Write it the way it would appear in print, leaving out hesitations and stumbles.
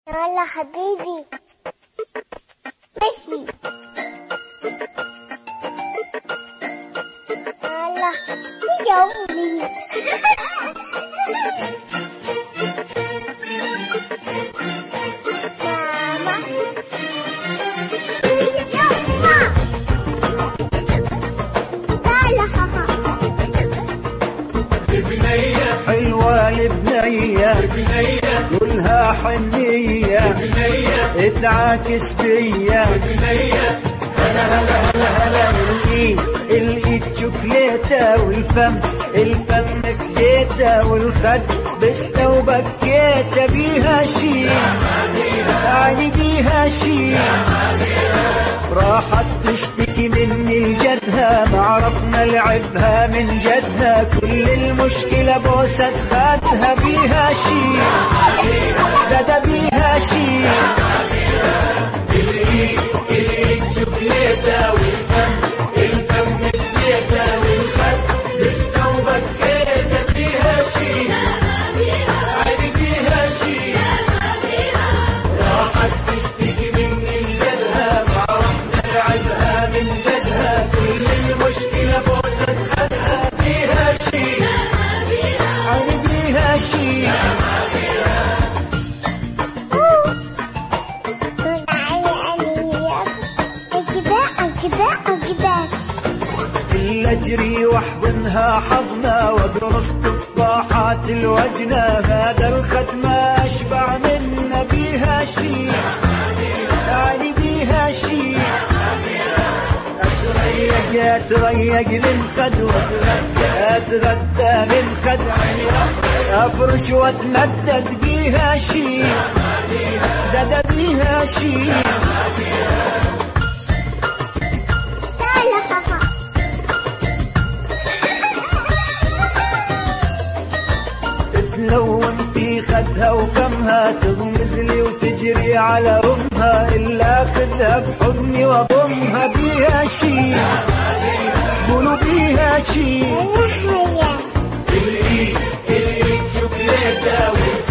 يلا حبيبي ماشي. يلا يومي ماما تعال حاحا البنية حلوة البنية البنية كلها حنية البنية تعاكس بيا البنية الايد شوكليتة والفم فديتة والخد بستة وبكيتة بيها شي يعني بيها شي راحت تشتكي مني لجدها ما عرفنا لعبها من جدها كل المشكلة بوسة خدها بيها شي ده بيها شي الايد شوكليتة والفم فديتة والخد بستة وبكيتة بيها شي عادي بيها شي راحت تشتكي مني لجدها ما عرفنا لعبها من جدها كل المشكلة بوسة خدها بيها شي يعني بيها شي إلا أجري واحضنها حضنا وادرس تفاحات الوجنة هذا الخد ما أشبع منا بيها شي يعني بيها شي أتريق من خد أتغدى من خد أفرش واتمدد بيها شي ده بيها شي تلون في خدها وفمها تغمز لي وتجري على أمها إلا أخذها بحضني وأضمها بيها شي قولوا بيها شي الايد شوكليتة